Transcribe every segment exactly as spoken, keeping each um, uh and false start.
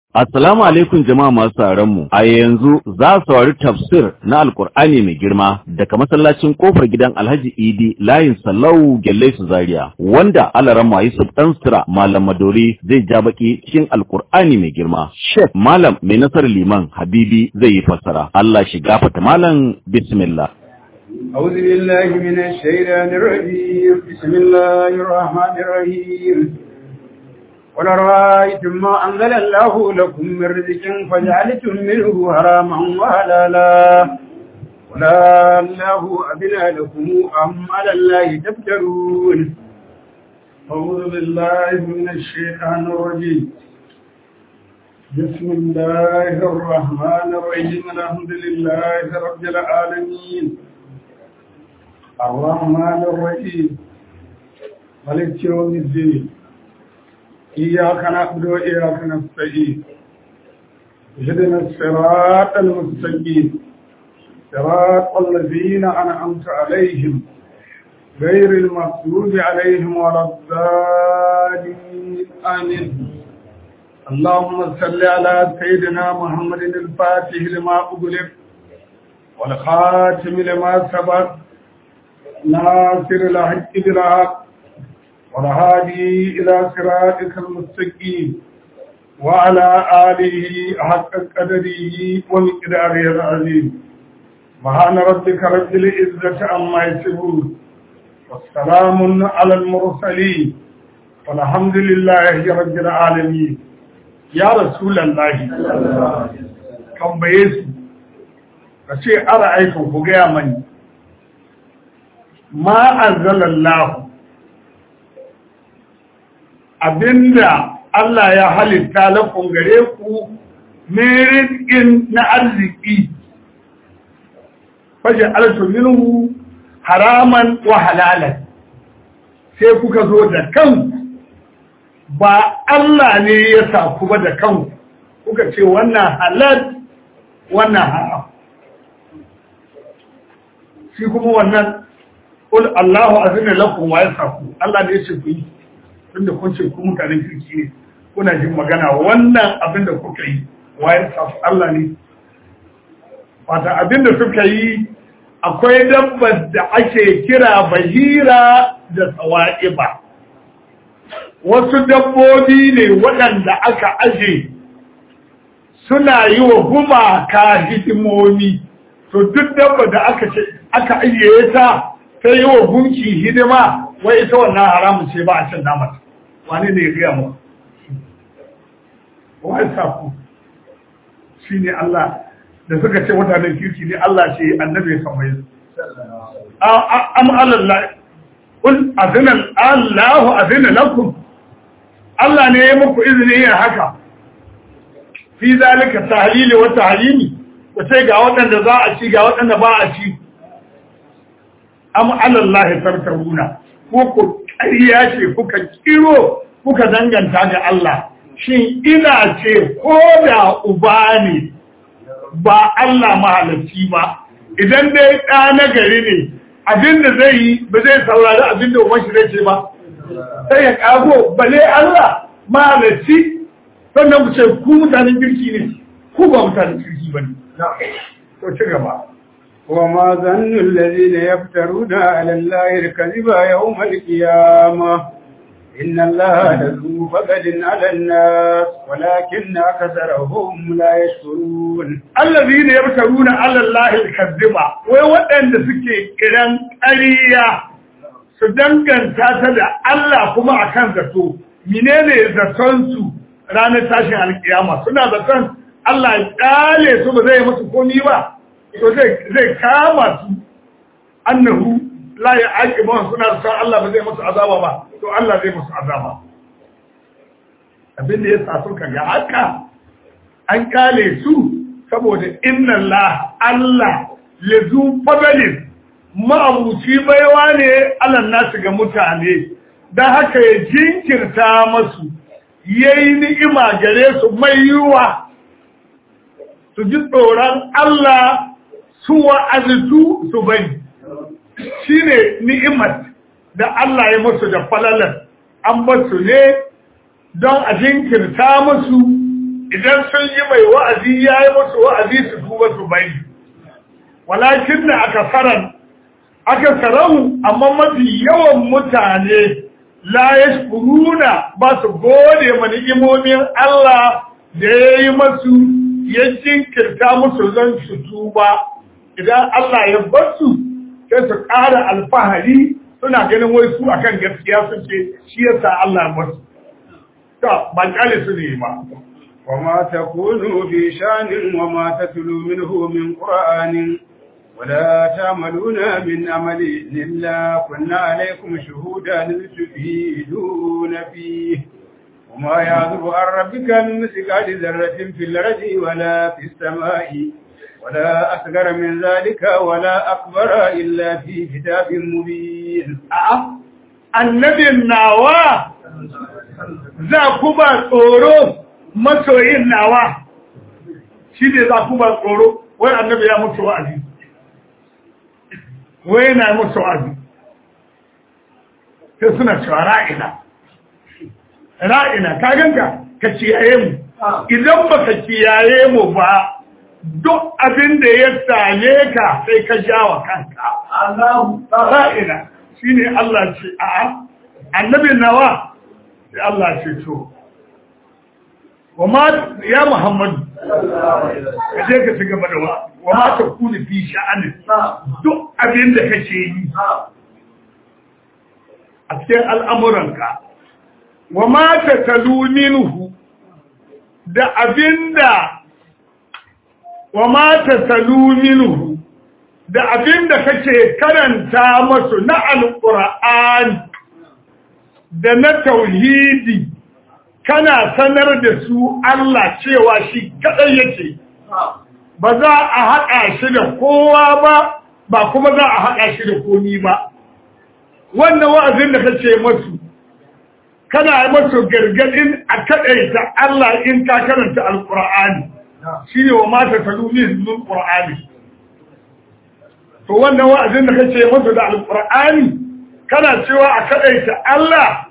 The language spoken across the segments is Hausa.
Assalamu alaikum jama'a masu sauraron mu. A yanzu za su saurari tafsir na Alkur'ani mai girma daga masallacin kofar gidan Alhaji Idi layin Sallau Gelle su Zaria, wanda Alaramma Yusuf Dan Sira Malam Madori zai ja baki cikin Alkur'ani mai girma. Sheikh Malam Mai Nasar Liman Habibi zai yi fassara. Allah shi gafata malam, bismillah. أعوذ بالله من الشيطان الرجيم بسم الله الرحمن الرحيم قل رأيتم ما أنزل الله لكم من رزق فجعلتم منه حراما وحلالا قل الله أذن لكم أم على الله تفترون أعوذ بالله من الشيطان الرجيم بسم الله الرحمن الرحيم الحمد لله رب العالمين الرحمن الرحيم مالك يوم الدين إياك نعبد وإياك نستعين اهدنا الصراط المستقيم صراط الذين أنعمت عليهم غير المغضوب عليهم ولا الضالين آمين اللهم صل على سيدنا محمد الفاتح لما أغلق والخاتم لما سبق ناصر الحق بالحق والهادي إلى صراطك المستقيم وعلى آله حق قدره ومقداره العظيم سبحان ربك رب العزة عما يصفون والسلام على المرسلين والحمد لله رب العالمين يا رسول الله كم بيسو فشي أرأيكم فقيا مني ما أنزل الله abinda Allah ya halitta lafin gare ku merin na arziki fashe altu minhu haraman wa halalan sai kuka zo da kanku ba Allah ne ya sa ku ba da kanku kuka ce wannan halal wannan haram shi kuma wannan qul Allahu azina lakum wa yasaku Allah ne ya ce ku yi tunda kun ce ku mutanen kirki ne kuna jin magana wannan abin da kuka yi waye safu Allah ne wata abin da suka yi akwai dabbar da ake kira bahira da tsawa'iba wasu dabbobi ne waɗanda aka aje suna yi wa gumaka hidimomi to duk dabbar da aka ce aka ajiye ta ta yi wa gunki hidima wai ita wannan haramun ce ba a cin namata wani ne ya gaya mu wai saku shi ne Allah da suka ce mutanen kirki ne Allah ce annabi ya samu yanzu am Allah kul azina Allahu azina lakum Allah ne ya muku izini yin haka fi zalika tahlili wa tahlimi wace ga waɗanda za a ci ga waɗanda ba a ci am Allah tartaruna ko ku ƙarya ce kuka kiro kuka danganta ga Allah shin ina ce ko da uba ne ba Allah mahalarci ba idan dai ɗa na gari ne abinda zai yi ba zai saurari abinda uban shi zai ce ba sai ya kago bale Allah mahalarci sannan ku ce ku mutanen kirki ne ku ba mutanen kirki ba ne to ci gaba وما ظن الذين يفترون على الله الكذب يوم القيامة إن الله لذو فضل على الناس ولكن أكثرهم لا يشكرون الذين يفترون على الله الكذب ويودن سكي كلام قرية سدنكن تاتد الله كما أكان ذاتو منين ذاتونسو رانا تاشي على القيامة سنة ذاتون الله قال سبا زي مسكوني با to zai kama su annahu la ya aiki ba suna san Allah ba zai musu azaba ba to Allah zai musu azaba abin da ya sa suka ga haka an kale su saboda inna Allah Allah lazu fadalin ma'abuci baiwa ne Allah nasu ga mutane dan haka ya jinkirta masu yayi ni'ima gare su mai yiwa su ji tsoron Allah su wa'azitu su bari shi ne ni'imar da Allah ya musu da falalar an basu ne don a jinkirta musu idan sun yi mai wa'azi ya yi musu wa'azi su duba su bai walakin da aka faran aka sarahu amma mafi yawan mutane la yashkuruna ba su gode ma ni'imomin Allah da ya yi masu ya jinkirta musu zan su tuba idan Allah ya bar su sai su ƙara alfahari suna ganin wai su akan gaskiya suke shi yasa Allah ya bar su ta ba kale su ne ba وما تكونوا في شان وما تتلو منه من قرآن ولا تعملون من عمل إلا كنا عليكم شهودا إذ تفيدون فيه وما يعذب عن ربك من مثقال ذرة في الأرض ولا في السماء ولا أصغر من ذلك ولا أكبر إلا في كتاب مبين. النبي النوى ذا كبر أورو masoyin nawa shi ne za ku ba tsoro wai annabi ya mutu wa'azi wai na mutu wa'azi sai suna cewa ra'ina ra'ina ka ganka ka kiyaye mu idan ba ka kiyaye mu ba duk abin da ya same ka sai ka jawa kanka Allahu ra'ina shine Allah ce a'a annabi nawa sai Allah ce to وما يا محمد kaje ka ci gaba da wa wama ta kuni fi sha'ani duk abin da kake yi a cikin al'amuranka wama ta taluminhu da abinda wama ta taluminhu da abinda kake karanta masu na alqur'ani da na tauhidi kana sanar da su Allah cewa shi kadai yake ba za a haƙa shi da kowa ba ba kuma za a haƙa shi da komi ba wannan wa'azin da kace musu kana yi musu gargadin a kadaita Allah in ka karanta alqur'ani shine wa mata talumi min qur'ani to wannan wa'azin da kace musu da alqur'ani kana cewa a kadaita Allah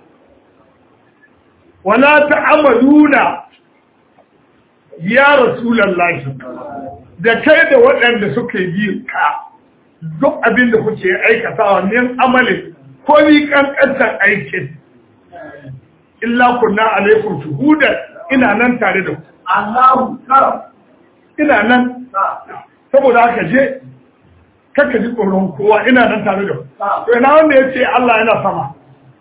wala ta'amaluna ya rasulullahi da kai da waɗanda suke bi ka duk abin da kuke aikatawa ne amalin ko ni kankantar aikin illa kunna alaikum shuhudan ina nan tare da ku Allahu akbar ina nan saboda haka je kaka ji tsoron kowa ina nan tare da ku to ina wanda yace Allah yana sama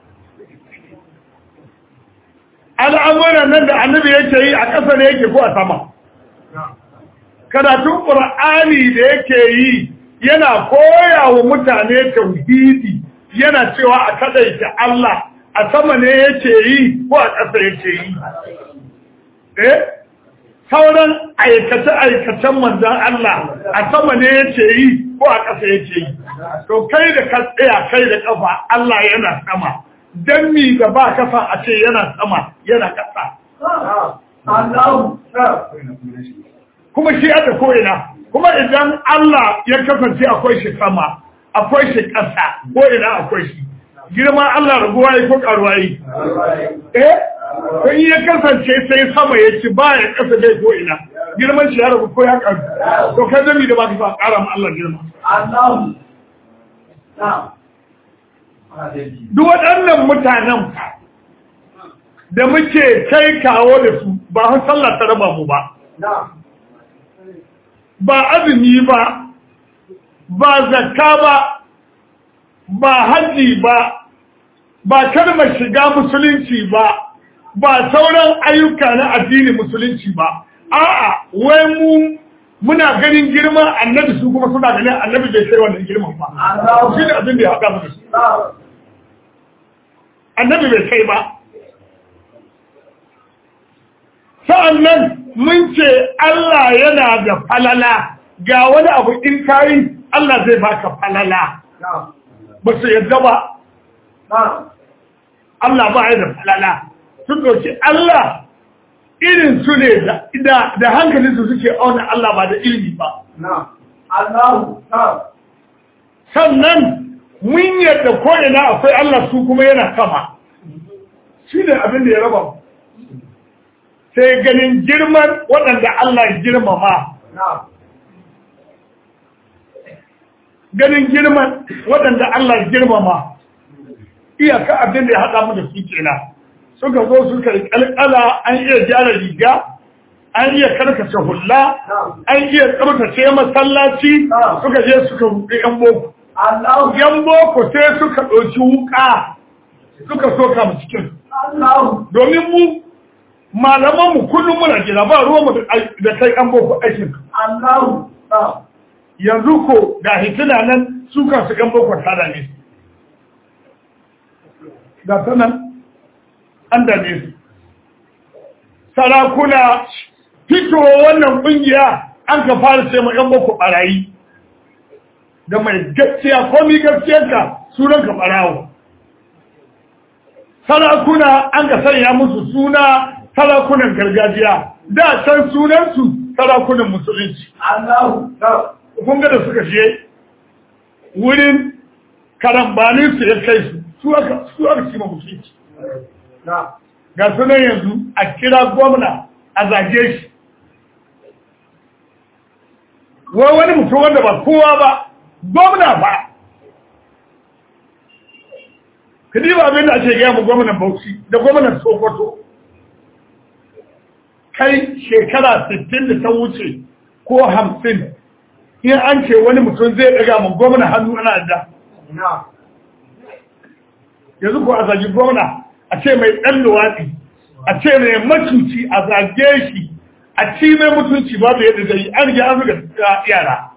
al'amuran nan da annabi yake yi a ƙasa ne yake ko a sama karatun ƙur'ani da yake yi yana koya wa mutane tauhidi yana cewa a kadaita Allah a sama ne yake yi ko a ƙasa yake yi eh sauran aikace-aikacen manzan Allah a sama ne yake yi ko a ƙasa yake yi to kai da ka tsaya kai da ƙafa Allah yana sama dan mi da ba kafa a ce yana sama yana kasa kuma shi aka ko'ina kuma idan Allah ya kasance akwai shi sama akwai shi kasa ko'ina akwai shi girma Allah raguwa yi ko karuwa yi eh ko ya kasance sai sama ya ci ba ya kasa dai ko'ina girman shi ya ragu ko ya karu to kai da mi da ba ka kara ma Allah girma Allah na'am duk waɗannan mutanen da muke kai kawo da su ba har sallah ta raba mu ba ba azumi ba ba zakka ba ba haji ba ba kalmar shiga musulunci ba ba sauran ayyuka na addini musulunci ba a'a wai mu muna ganin girman annabi su kuma suna ganin annabi bai kai wannan girman ba shi ne abin da ya haɗa mu da su annabi bai kai ba sa'annan mun ce Allah yana da falala ga wani abu in kayi Allah zai baka falala ba su yadda ba Allah ba ya da falala sun doki Allah irin su ne da hankalin su suke auna Allah ba da ilimi ba sannan mun yadda ko'ina akwai Allah su kuma yana sama shi ne abin da ya raba sai ganin girman waɗanda Allah ya girmama ganin girman waɗanda Allah ya girmama iyaka abin da ya haɗa mu da su kenan suka zo suka yi kalkala an iya gyara riga an iya karkace hulla an iya tsabtace masallaci suka je suka ruɗe yan boko yan boko sai suka ɗauki wuka suka soka mu cikin domin mu malaman mu kullum muna gida ba ruwan mu da kai yan boko aikin yanzu ko ga hitina nan suka su yan boko tada ne ga sanan an dame su sarakuna fito wannan kungiya an ka fara ce ma yan boko barayi da mai gaskiya komi gaskiyarka sunan ka barawo sarakuna an ka sanya musu suna sarakunan gargajiya da can sunansu sarakunan musulunci kun ga da suka je wurin karambanin su ya kai su su aka su aka cima musulunci ga sunan yanzu a kira gwamna a zage shi wai wani mutum wanda ba kowa ba gwamna ba kadi ba abin da ake gaya mu gwamnan Bauchi da gwamnan Sokoto kai shekara sittin da ta wuce ko hamsin in an ce wani mutum zai daga mu gwamna hannu ana da yanzu ko a zagi gwamna a ce mai ɗan luwaɗi a ce mai macuci a zage shi a ci mai mutunci babu yadda zai an riga an zuga yara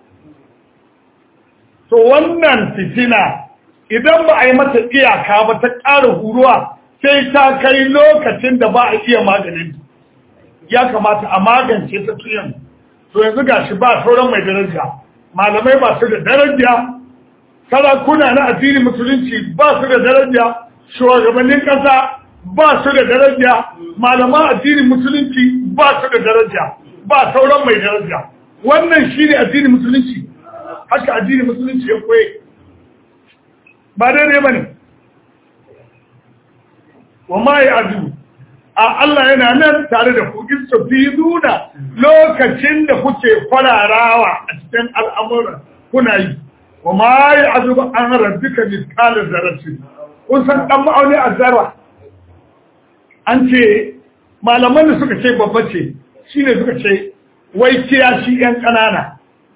to wannan fitina idan ba a yi mata iyaka ba ta ƙara huruwa sai ta kai lokacin da ba a iya maganin ya kamata a magance ta tuyan to yanzu gashi ba sauran mai daraja malamai ba su da daraja sarakuna na addinin musulunci ba su da daraja shugabannin ƙasa ba su da daraja malaman addinin musulunci ba su da daraja ba sauran mai daraja wannan shine addinin musulunci haka addinin musulunci ya koye ba daidai bane wa ma ya'du a Allah yana nan tare da ku istafiduna lokacin da kuke kwararawa a cikin al'amuran kuna yi wa ma ya'du an rabbika mithqala dharratin kun san dan ma'auni azzarwa an ce malaman da suka ce babba ce shine suka ce wai kiyashi yan kanana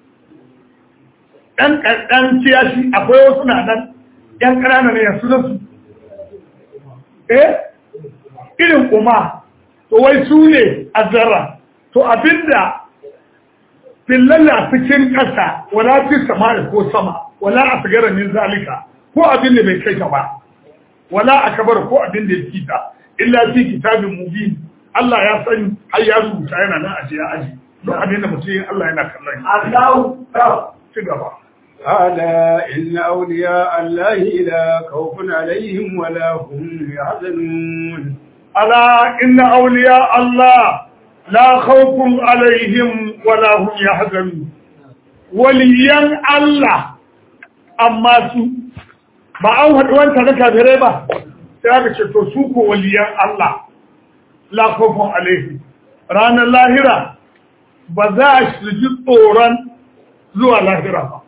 dan dan kiyashi akwai wasu na nan yan kanana ne ya sunan su eh irin kuma to wai su ne azzarra to abinda fillalla cikin kasa wala fi sama ko sama wala asgara min zalika ko abinda bai kai ka ba wala akbar ko abinda yake ta illa fi kitabin mubin Allah ya sani har ya rubuta yana nan a jiya aji don abinda mutum Allah yana kallon Allahu ta ci gaba ألا إن أولياء الله لا خوف عليهم ولا هم يحزنون ألا إن أولياء الله لا خوف عليهم ولا هم يحزنون وليان الله أما سو ba an haɗu wanta na kafirai ba sai aka ce to su ko waliyan Allah la khawfun alaihi ranar lahira ba za su ji tsoron zuwa lahira ba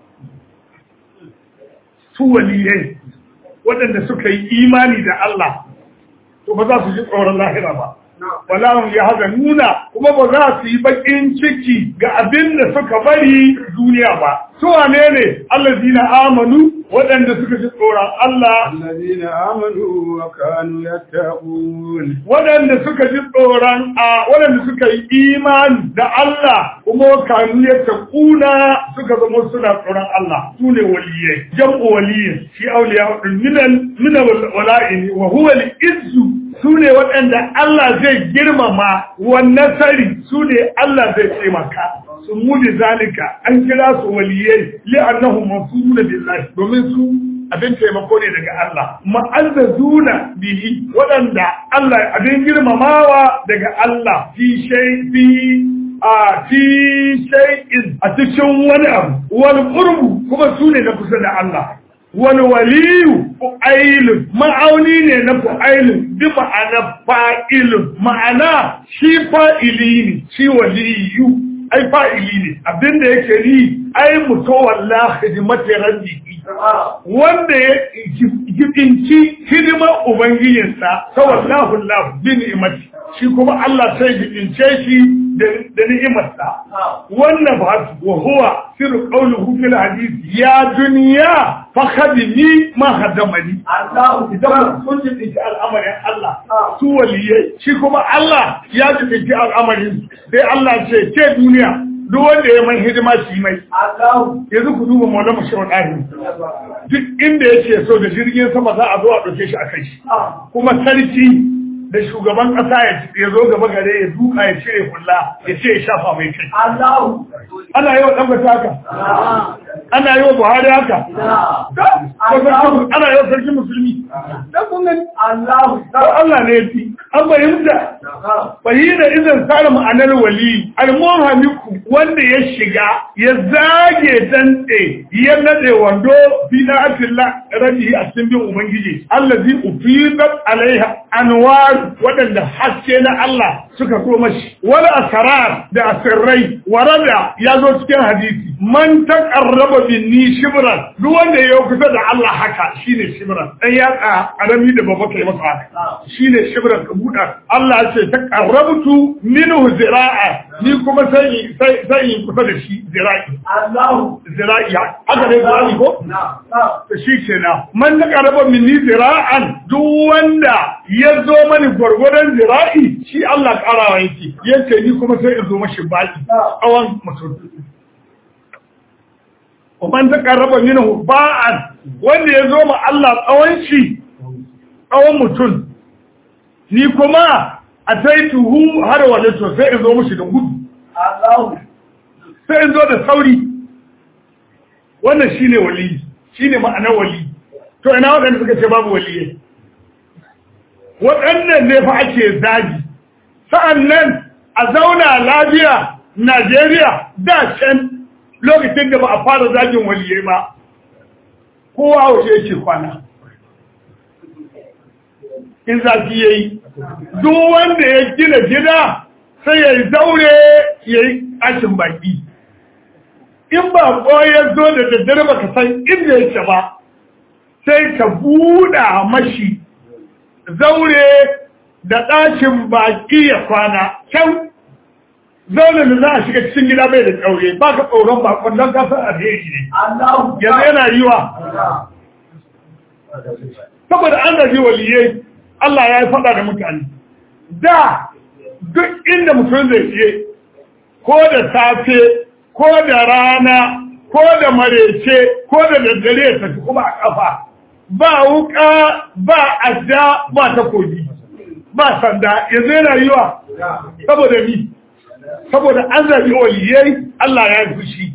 su waliyai waɗanda suka yi imani da Allah to ba za su ji tsoron lahira ba wala hum yahzanuna kuma ba za su yi bakin ciki ga abin da suka bari duniya ba su wane ne allazina amanu waɗanda suka ji tsoron Allah allazina amanu wa kanu yattaqun waɗanda suka ji tsoron a waɗanda suka yi imani da Allah kuma kanu yattaquna suka zama suna tsoron Allah su ne waliyai jam'u waliyyin shi auliya min min wala'ini wa huwa al-izzu su ne waɗanda Allah zai girmama wannan sari su ne Allah zai taimaka sun mudi zalika an kira su waliyai li'annahu mansuruna billahi domin su abin taimako ne daga Allah ma'azzazuna bihi waɗanda Allah abin girmamawa daga Allah fi shay fi a fi shay'in a cikin wani abu wal qurbu kuma su ne na kusa da Allah wal waliyu fu'ailun ma'auni ne na fu'ailun bi ma'ana fa'ilun ma'ana shi fa'ili ne shi waliyu ai fa'ili ne abinda yake ni ai mutawalla khidmati rabbi wanda ya jibinci hidimar ubangijinsa tawallahu Allah bi ni'mati shi kuma Allah sai jibince shi da ni'imarsa wannan ba wa huwa sirru qawluhu fil hadith ya dunya fa khadimi ma hadamani Allah idan kun jibinci al'amarin Allah su waliyai shi kuma Allah ya jibinci al'amarin sai Allah ce ke duniya duk wanda ya man hidima shi mai yanzu ku duba maulama shi wadari duk inda yake so da jirgin sama za a zo a ɗauke shi a kai shi kuma sarki da shugaban ƙasa ya zo gaba gare ya duka ya cire kulla ya ce ya shafa mai kai ana yi wa ɗan haka ana yi wa buhari haka ana yi wa sarki musulmi dan kun gani Allah ne ya fi an bayyanta fahina idan sara ma'anar wali al-muhammiku wanda ya shiga ya zage dantse ya nade wando bi na atilla rabi a cikin bin ubangiji allazi ufidat alaiha anwar wadanda haske na Allah suka so mashi wala asrar da asirrai warada ya zo cikin hadisi man taqarraba binni shibran duk wanda ya kusa da Allah haka shine shibran dan ya karami da babba kai masa haka shine shibran ka buda Allah ya ce taqarrabtu minhu zira'a ni kuma sai sai sai kusa da shi zira'i Allah zira'i haka ne ba ko na to shi kenan man taqarraba minni zira'an duk wanda ya zo mani gurgurdan zira'i shi Allah karawa yake yace ni kuma sai in zo mashi baki awan mutum ومن تقرب منه باعا wanda ya zo ma Allah tsawon shi tsawon mutum ni kuma a taituhu har wale to sai in zo mushi da gudu sai in zo da sauri wannan shine wali shine ma'anar wali to ina wadanda suka ce babu waliye wadannan ne fa ake zagi sa'annan a zauna lafiya Najeriya da can lokacin da ba a fara zagin waliyai ba kowa waje yake kwana in zafi yayi duk wanda ya gina gida sai ya daure ya yi ashin baki in ba ko ya zo da daddare ba ka san inda yake ba sai ka buɗa mashi zaure da ɗakin baki ya kwana can zaune da za a shiga cikin gida bai da tsaure ba ka tsoron bakon don kasar alheri ne yanzu yana yi wa saboda an gaji waliyai Allah ya yi faɗa da mutane da duk inda mutum zai je ko da safe ko da rana ko da marece ko da daddare ya tafi kuma a kafa ba wuka ba adda ba takobi ba sanda yanzu yana yi wa saboda ni saboda an zabi waliyai Allah ya yi fushi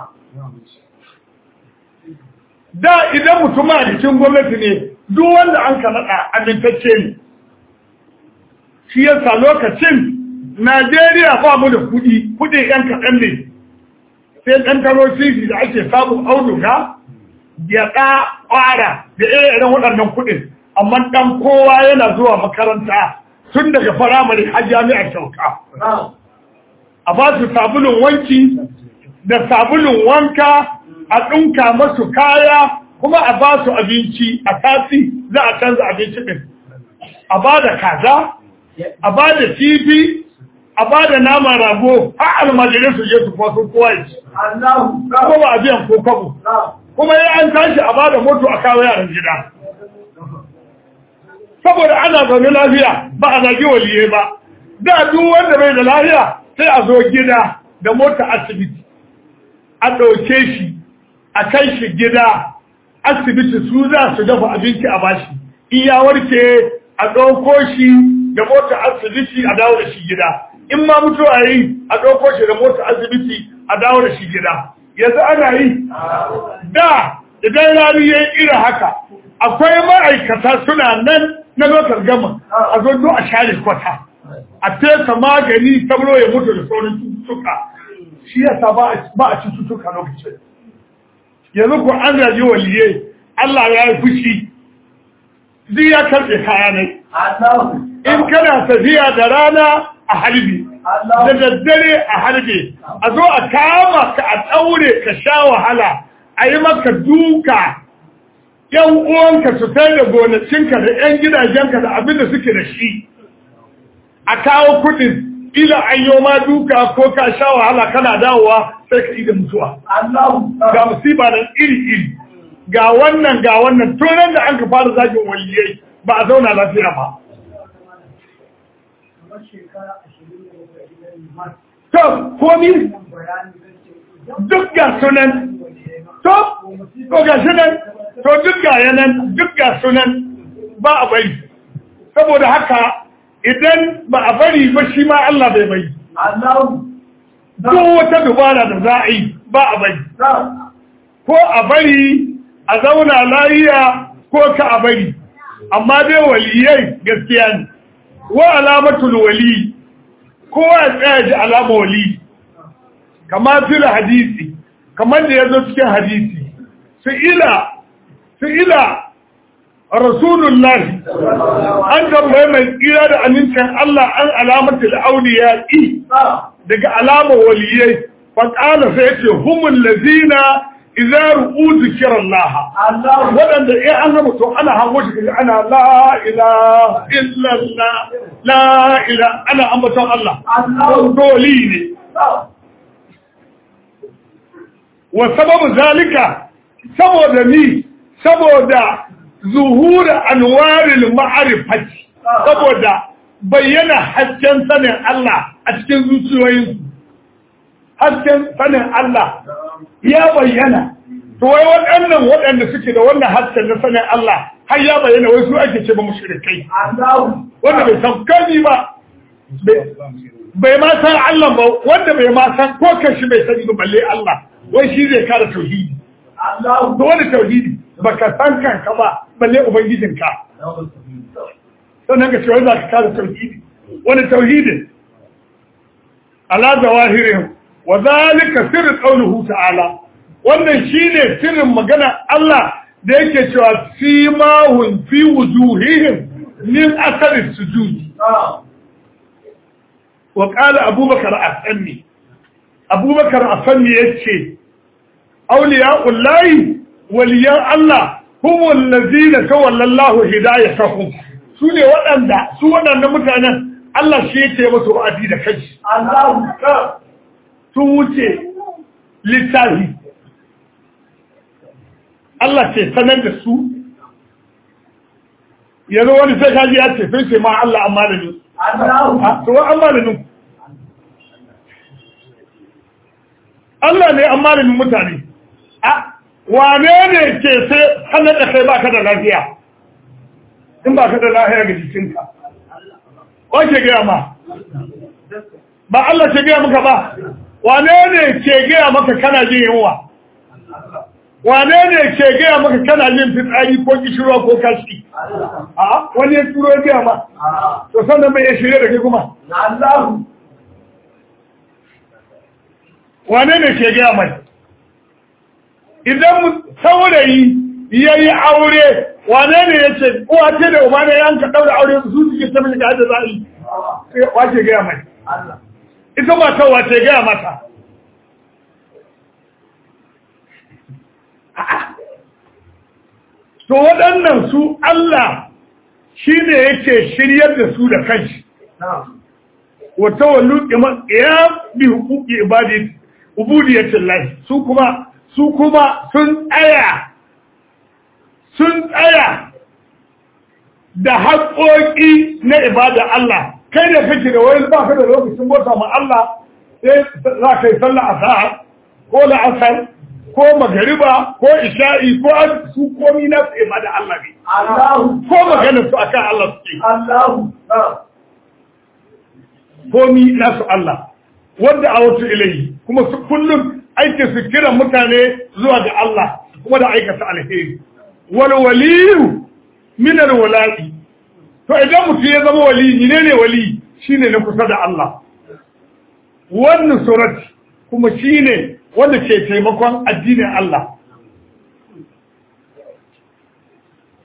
da idan mutum a cikin gwamnati ne duk wanda an ka nada amintacce ne shi yasa lokacin Najeriya ba mu da kudi kudi yan kaɗan ne sai ɗan taro sisi da ake samun auduga gyaɗa ƙwara da irin waɗannan kuɗin amma ɗan kowa yana zuwa makaranta tun daga firamare har jami'ar kyauta a ba su sabulun wanki da sabulun wanka a ɗinka masu kaya kuma a ba su abinci a tasi za a canza abinci ɗin a ba da kaza a ba da kifi a ba da naman rago har almajirai su je su kwaso kowa ya ci kuma ba a biyan ko kwabo kuma ya an tashi a ba da moto a kawo yaran gida saboda ana zaune lafiya ba a zagi waliye ba da duk wanda bai da lafiya sai a zo gida da mota asibiti a ɗauke shi a kai shi gida asibiti su za su dafa abinci a bashi in ya warke a ɗauko shi da mota asibiti a dawo da shi gida in ma mutuwa yi a ɗauko shi da mota asibiti a dawo da shi gida yanzu ana yi da idan rani ya yi irin haka akwai ma'aikata suna nan na lokar gama a zo a share kwata a fesa magani sabro ya mutu da sauran cututtuka shi yasa ba a cututtuka lokacin yanzu ko an zaji waliye Allah ya yi fushi zai ya karɓe kaya ne in kana tafiya da rana a harbi da daddare a harbe a zo a kama ka a ɗaure ka sha wahala a yi maka duka yan uwanka su sai da gonacinka da yan gidajenka da abin da suke da shi a kawo kudin ila an yi ma duka ko ka sha wahala kana dawowa sai ka yi da mutuwa ga musiba nan iri-iri ga wannan ga wannan tunan da an ka fara zagin waliyai ba a zauna lafiya ba to komi duk ga sunan to ko ga sunan to duk ga yanan duk ga sunan ba a bari saboda haka idan ba a bari ba shi ma Allah bai bari duk wata dubara da za a yi ba a bari ko a bari a zauna layiya ko ka a bari amma dai waliyai gaskiya ne wa alamatul wali kowa ya tsaya ji alama wali kama fil hadisi kamar da yazo cikin hadisi su ila su ila rasulullahi an tambaye mai tsira da amincin Allah an alamatul awliya daga alama waliyai fa qala sai yace humul ladina idza ru'u zikrullah wadanda in an ga mutum ana hango shi ana la ilaha illallah la ilaha ana ambaton Allah doli ne wa sababu zalika saboda ni saboda zuhura anwaril ma'rifati saboda bayyana hasken sanin Allah a cikin zuciyoyinsu hasken sanin Allah ya bayyana to wai waɗannan waɗanda suke da wannan hasken na sanin Allah har ya bayyana wai su ake ce ba mushrikai wanda bai san kani ba bai ma san Allah ba wanda bai ma san ko kashi bai sani ba balle Allah wai shi zai kare tauhidi Allah to wani tauhidi baka san kanka ba balle ubangijinka sannan ka ce wai za ka kare tauhidi wani tauhidin ala zawahirihim wa zalika sirru qawluhu ta'ala wannan shine sirrin magana Allah da yake cewa simahun fi wujuhihim min athari sujud wa qala abubakar as-sanni abubakar as-sanni yace awliya'ullahi waliyan Allah huwa allazina tawallallahu hidayatahum sune wadanda su wadannan mutanen Allah shi yake musu wa'adi da kai Allahu akbar sun wuce littafi Allah ce sanar da su yanzu wani sai kaji ya ce sun ce ma Allah amma da ni to wa amma da ni Allah ne amma da ni mutane a wane ne ke sai sanar da kai baka da lafiya in baka da lafiya ga jikinka wace gaya ma ba Allah ce gaya maka ba wane ne ke gaya maka kana jin yunwa wane ne ke gaya maka kana jin fitsari ko kishirwa ko kashi a wani ya turo ya gaya ma to sannan bai ya shirye da kai kuma wane ne ke gaya mai idan saurayi ya yi aure wane ne ya ce uwa ce da uba ne yanka ɗaura aure su suke ta mai ga yadda za a yi wace gaya mai ita mata wace gaya mata to waɗannan su Allah shi ne yake shiryar da su da kanshi wata wallu ya bi hukuki ibadi ubudiyatin lahi su kuma su kuma sun tsaya sun tsaya da haƙoƙi na ibada Allah kai da kake da wani ba ka da lokacin bauta ma Allah sai za ka yi sallah azhar ko la'asar ko magariba ko isha'i ko su komi na su ibada Allah ne ko magana su akan Allah suke komi na su Allah wanda a wasu ilayi kuma su kullum aikin su kiran mutane zuwa ga Allah kuma da aikata alheri wal waliyu min al wala'i to idan mutum ya zama wali ne ne wali shine na kusa da Allah wannan surati kuma shine wanda ke taimakon addinin Allah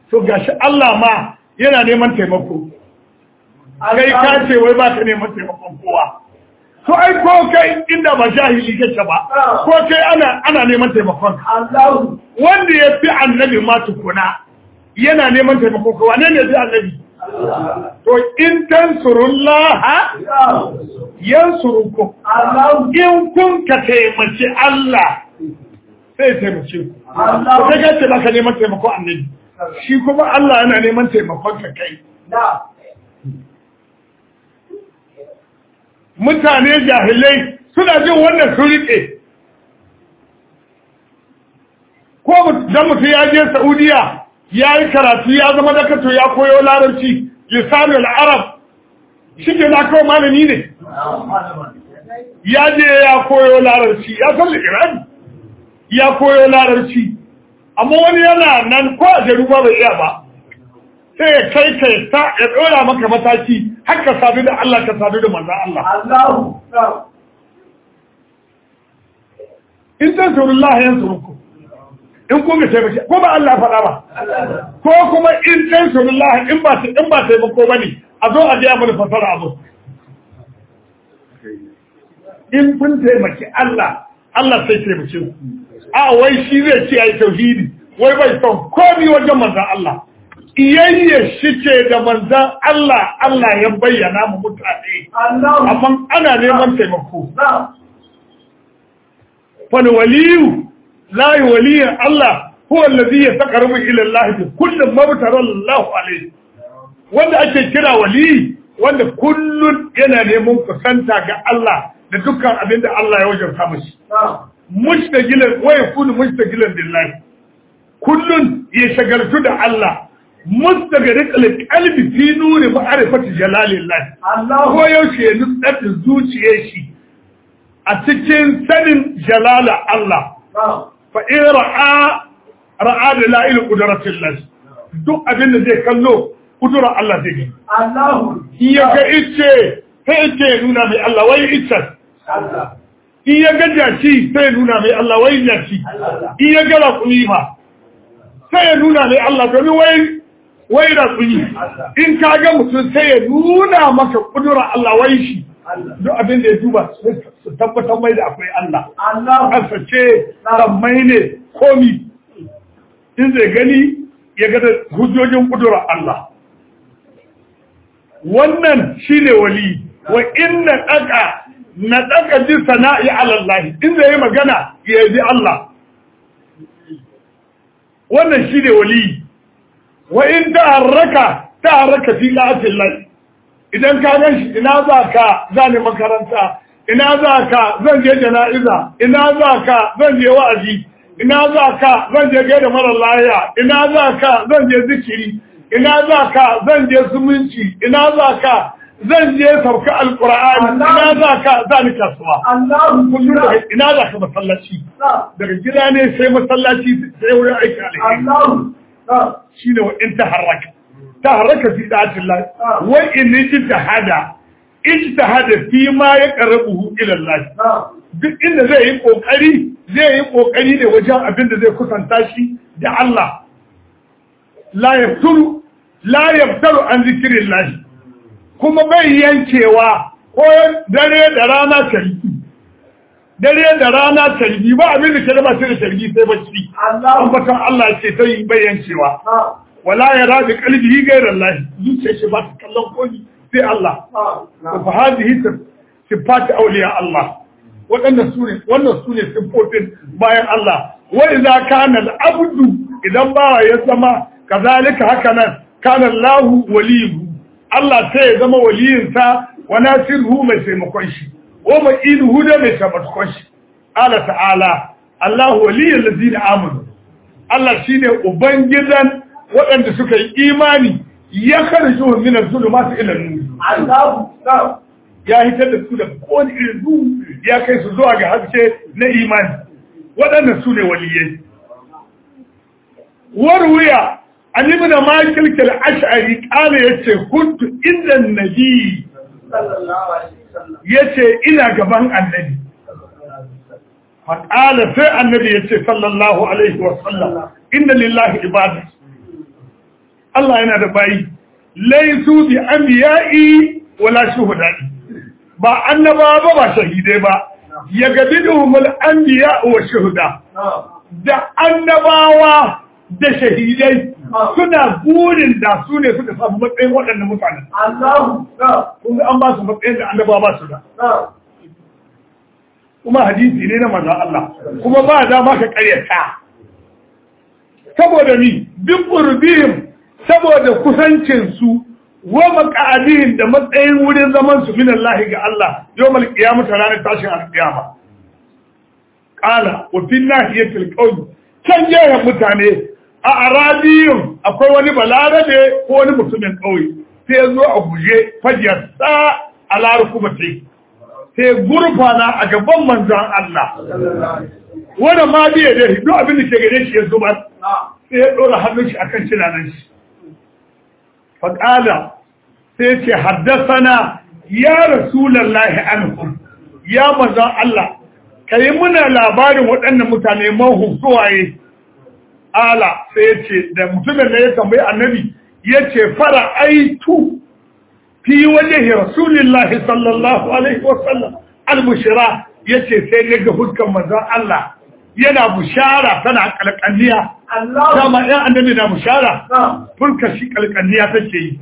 to gashi Allah ma yana neman taimako kai ka ce wai ba ka neman taimakon kowa to ai ko kai inda ba jahili kake ba ko kai ana ana neman taimakon Allah wanda ya fi annabi ma tukuna yana neman taimakon kowa ne ne zai annabi to in tansurullah yansurukum Allah in kun ka taimaki Allah sai taimake ku Allah sai ka ce baka neman taimakon annabi shi kuma Allah yana neman taimakon ka kai mutane jahilai suna jin wannan sun rike ko dan mutum ya je Saudiya ya yi karatu ya zama dakato ya koyo larabci lisanul arab shike na kawo malami ne ya je ya koyo larabci ya san irabi ya koyo larabci amma wani yana nan ko a jaruba bai iya ba sai ya kai kai ta ya dora maka mataki har ka sadu da Allah ka sadu da manzon Allah Allahu in tansurullahi yansurukum in kun ga taimake ko ba Allah faɗa ba ko kuma in tansurullahi in ba in ba taimako bane a zo a je mu fasara abu in kun taimaki Allah Allah sai taimake ku a wai shi zai ce ai tauhidi wai bai son komai wajen manzon Allah iyayye shi ce da manzon Allah Allah ya bayyana mu mutane amma ana neman taimako fa waliyu la waliya Allah huwa alladhi yataqarrabu ila Allah bi kulli ma batara Allah alayhi wanda ake kira wali wanda kullun yana neman kusanta ga Allah da dukkan abinda Allah ya wajabta mishi mustaqilan wa yakunu mustaqilan billahi kullun ya shagaltu da Allah mustagriqal qalbi fi nuri ma'rifati jalalillah Allah ko yaushe ya nutsar da zuciyar shi a cikin sanin jalala Allah fa in ra'a ra'a dalail qudratillah duk abin da zai kallo kudura Allah zai gani Allah iya ga ice sai ce nuna mai Allah wai ice Allah iya ga jaci sai nuna mai Allah wai jaci iya ga raƙumi ba sai nuna mai Allah domin wai wai raƙumi in ka ga mutum sai ya nuna maka kudura Allah wai shi duk abin da ya duba su tabbatar mai da akwai Allah Allah kasace sammai ne komi in zai gani ya ga hujjojin kudura Allah wannan shine wali wa inna daqa na daqa bi sana'i ala Allah in zai yi magana ya yi Allah wannan shine wali wa in ta'arraka ta'arraka fi la'ati Allah idan ka gan shi ina za ka za ni makaranta ina za ka zan je jana'iza ina za ka zan je wa'azi ina za ka zan je gaida mara lafiya ina za ka zan je zikiri ina za ka zan je zumunci ina za ka zan je sauka alqur'ani ina za ka za ni kasuwa Allahu ina za ka masallaci daga gida ne sai masallaci sai wurin aiki alheri Allahu shine wa in taharraka taharraka fi da'atillah wa in ijtahada ijtahada fi ma yaqrabuhu ila Allah duk inda zai yi kokari zai yi kokari ne wajen abin da zai kusanta shi da Allah la yafturu la yaftaru an zikrillah kuma bai yankewa ko dare da rana tarbi dare da rana tarbi ba abin da ke da ba sai da tarbi sai bacci Allah ambatan Allah ce sai bai yankewa wala yara bi qalbihi ghayra Allah zuciya shi ba ta kallon koyi sai Allah fa hadhihi sifat awliya Allah wadannan sune wannan sune sifofin bayan Allah wa idza kana al-abdu idan ba ya zama kazalika haka nan kana Allah waliyyu Allah sai ya zama waliyinsa wa nasiruhu mai taimakon shi wa ma'iduhu da mai taimakon shi Allah ta'ala Allah waliyyul ladina amanu Allah shine ubangidan waɗanda suka yi imani ya kharju min az-zulumati ila an-nur Allah ya hitar da su da kowane irin duhu ya kai su zuwa ga haske na imani waɗanda su ne waliyai warwiya an ibn makil kal ash'ari kana yace kuntu inda an-nabi sallallahu alaihi wasallam yace ina gaban annabi fa qala sai annabi yace sallallahu alaihi wasallam inna lillahi ibada Allah yana da bayi laisu bi anbiya'i wala shuhada'i ba annaba ba ba shahidai ba ya gabiduhumul anbiya wa shuhada da annabawa da shahidai suna burin da su ne suka samu matsayin waɗannan mutane Allahu kun an ba su matsayin da annabawa ba su da kuma hadisi ne na manzon Allah kuma ba da ma ka ƙaryata saboda ni bin qurbihim saboda kusancin su wa maqadihim da matsayin wurin zaman su min Allah ga Allah yawmal qiyamah ranar tashin alqiyama qala wa fi nahiyatil qawl kan yayin mutane a arabiyun akwai wani balarabe ko wani mutumin kauye sai zo a guje fajiyar sa ala rukubatai sai gurfana a gaban manzon Allah wanda ma biye da duk abin da ke gare shi ya zuba sai ya dora hannun shi akan cinanan shi faqala sai ce haddathana ya rasulullahi anhum ya manzon Allah kai muna labarin waɗannan mutane mahu suwaye ala sai ce da mutumin da ya tambayi annabi yace fara aitu fi wajhi rasulillahi sallallahu alaihi wasallam al-bushra yace sai ne ga hukkan manzon Allah yana bushara tana kalkanniya Allah dama ɗan annabi na bushara fulka shi kalkanniya take yi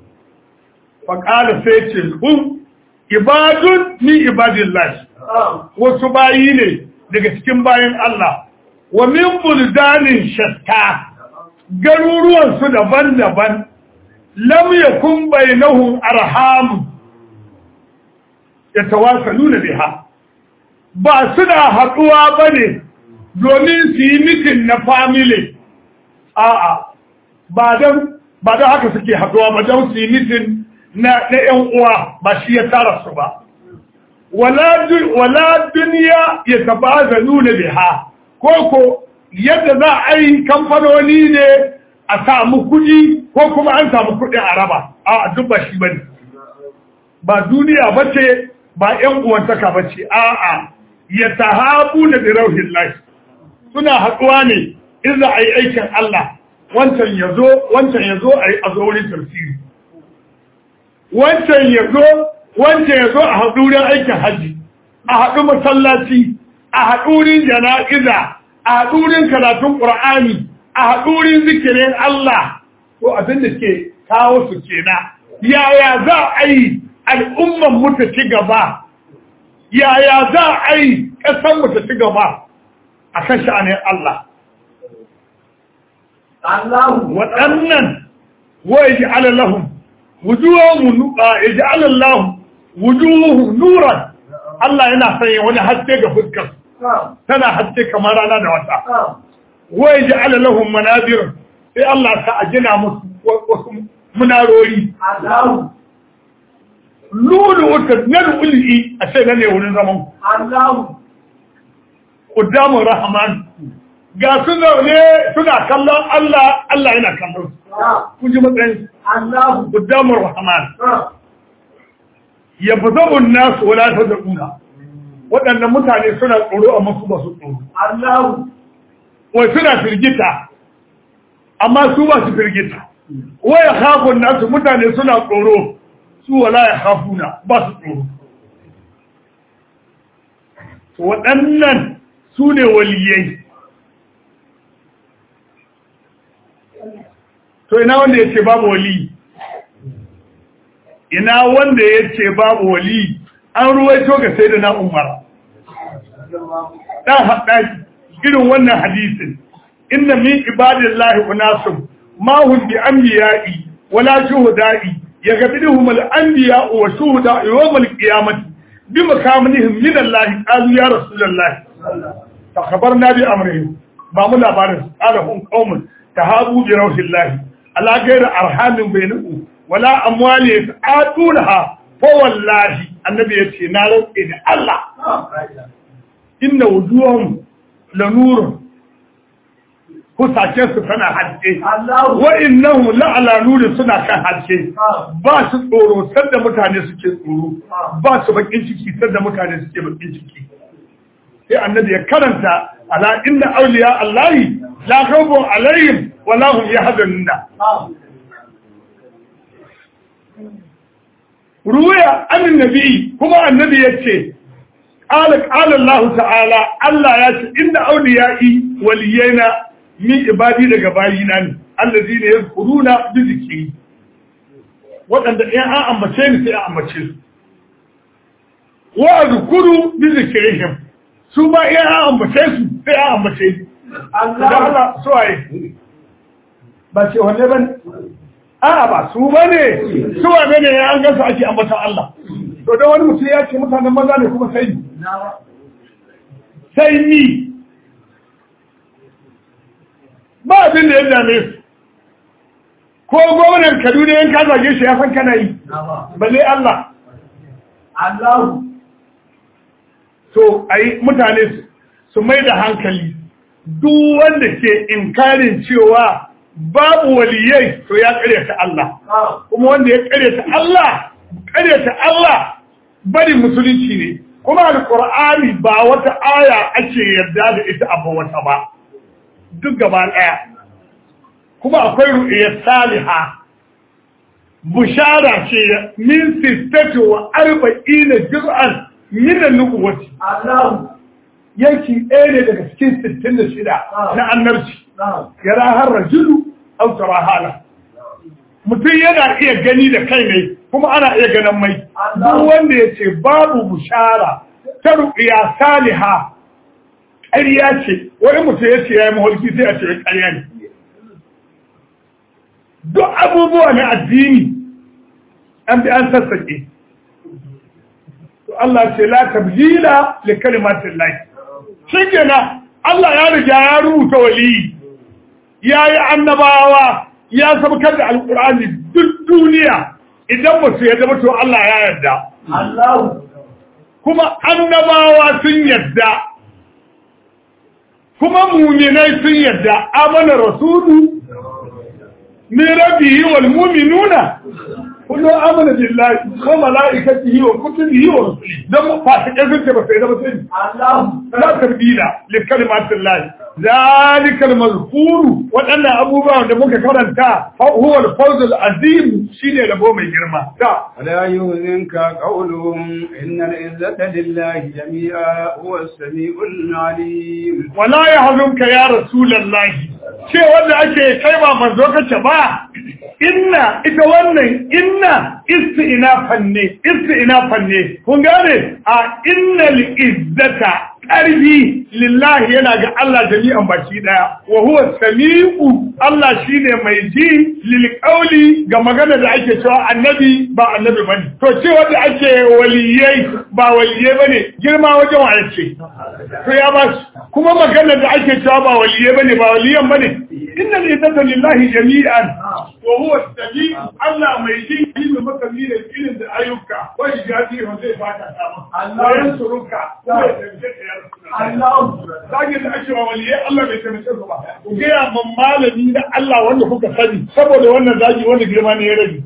fa qala sai ce hum ibadun ni ibadillah wasu bayi ne daga cikin bayin Allah wa min buldanin shatta garuruwan su daban-daban lam yakun bainahum arham yatawasaluna biha ba su da haduwa bane domin su yi mitin na family a'a ba dan ba dan haka suke haduwa ba dan su yi mitin na na ƴan uwa ba shi ya tara su ba wala wala dunya yatabazaluna biha koko yadda za a yi kamfanoni ne a samu kuɗi ko kuma an samu kuɗi a raba a duk ba shi bane ba duniya bace ba ƴan uwantaka bace a'a ya tahabu da birauhin lahi suna haɗuwa ne in za a yi aikin Allah wancan yazo wancan yazo a yi a zo wurin tafsiri wancan yazo wancan yazo a haɗu wurin aikin haji a haɗu masallaci a haɗurin jana'iza a haɗurin karatun ƙur'ani a haɗurin zikirin Allah to abin da ke kawo su kenan yaya za a yi al'umman mu ta ci gaba yaya za a yi ƙasar mu ta ci gaba a kan sha'anin Allah waɗannan wa yaj'al lahum wujuhum yaj'al lahum wujuhum nuran Allah yana sanya wani haske ga fuskar tana haske kamar rana da wata wai ja'ala lahum manabir sai Allah ta ajina musu wasu munarori lulu wata naruli a sai ne wurin zaman Allah qudamur rahman ga su ne suna kallon Allah Allah yana kallon kun ji matsayin Allah qudamur rahman yabzu an-nas wala tadquna waɗannan mutane suna tsoro amma su ba su tsoro Allahu wai suna firgita amma su ba su firgita wai khafun nasu mutane suna tsoro su wala ya khafuna ba su tsoro waɗannan su ne waliyai to ina wanda yace babu wali ina wanda yace babu wali an ruwaito ga sai da na umar dan haɗa irin wannan hadisin inna min ibadillahi unasum ma hum bi anbiya'i wala shuhada'i yaghfiruhum al-anbiya wa shuhada'i yawm al-qiyamah bi makaminihim min Allah qalu ya rasulullah fa khabarna bi amrihim ba mu labarin alahum qaumun tahabu bi rawhillahi ala ghayri arhamin bainahu wala amwali atulaha fa wallahi annabi yace na rantsa da Allah inna wujuhum lanur kusace su tana haske wa innahu la'ala nurin suna kan haske ba su tsoro sanda mutane suke tsoro ba su bakin ciki sanda mutane suke bakin ciki sai annabi ya karanta ala inna awliya allahi la khawfun alaihim wa la hum yahzanun ruya amin nabi kuma annabi yace qala qala Allah ta'ala Allah ya ce inna awliya'i waliyina min ibadi daga bayina ne allazina yadhkuruna bi dhikri wadanda in an ambace ni sai an ambace su wa azkuru bi dhikrihim su ma in an ambace su sai an ambace ni Allah so ai ba ce wanne ban a ba su bane su wane ne an gansu ake ambata Allah to da wani mutum ya ce mutanen maza ne kuma sai sai ni ba abin da ya dame su ko gwamnan Kaduna yan ka zage shi ya san kana yi balle Allah Allah to ai mutane su mai da hankali duk wanda ke inkarin cewa babu waliyai to ya karyata Allah kuma wanda ya karyata Allah karyata Allah bari musulunci ne kuma alqur'ani ba wata aya ake yarda da ita abu wata ba duk gaba daya kuma akwai ru'ya salihah bushara ce min sittati wa arba'ina juz'an min an-nubuwati Allah yanki ɗaya ne daga cikin sittin da shida na annabci yara har rajulu au tarahala mutum yana iya gani da kai ne kuma ana iya ganin mai duk wanda ya ce babu bushara ta ru'ya saliha ƙarya ce wani mutum ya ce ya yi maholki sai a ce ƙarya ne duk abubuwa na addini an bi an sassaƙe Allah ce la tabdila li kalimatin lahi shi kenan Allah ya riga ya rubuta wali ya yi annabawa ya sabkar da alƙur'ani duk duniya idan ba su yadda ba to Allah ya yarda kuma annabawa sun yarda kuma mu'minai sun yarda amana rasulu min rabbihi wal mu'minuna kullu amana billahi wa malaikatihi wa kutubihi wa rusulihi dan fasike sun ce ba sai da ba sai Allah la tabdila li kalimatillahi zalikal mazkuru wadannan abubuwan da muka karanta huwa al-fawz al-azim shine rabo mai girma ta wala yuzinka qawluhum innal izzata lillahi jami'a huwa as-sami'ul 'alim wala yahzunka ya rasulullahi ce wanda ake kai ba manzo kace ba inna ita wannan inna istinafan ne istinafan ne kun gane a innal izzata ƙarfi lillahi yana ga Allah jami'an baki daya wa huwa sami'u Allah shine mai ji lil qawli ga magana da ake cewa annabi ba annabi bane to cewa da ake waliyai ba waliyai bane girma wajen wa yace to ya ba kuma magana da ake cewa ba waliyai bane ba waliyan bane innal izzata lillahi jami'an wa huwa sami'u Allah mai ji ilmi makamil ilmin da ayyuka wa ijazi wa zai fata ta Allah yansuruka wa ya Allah zagin da ake wa waliyai Allah bai taimake su ba ku gaya man malami na Allah wanda kuka sani saboda wannan zagi wanda girma ne ya rage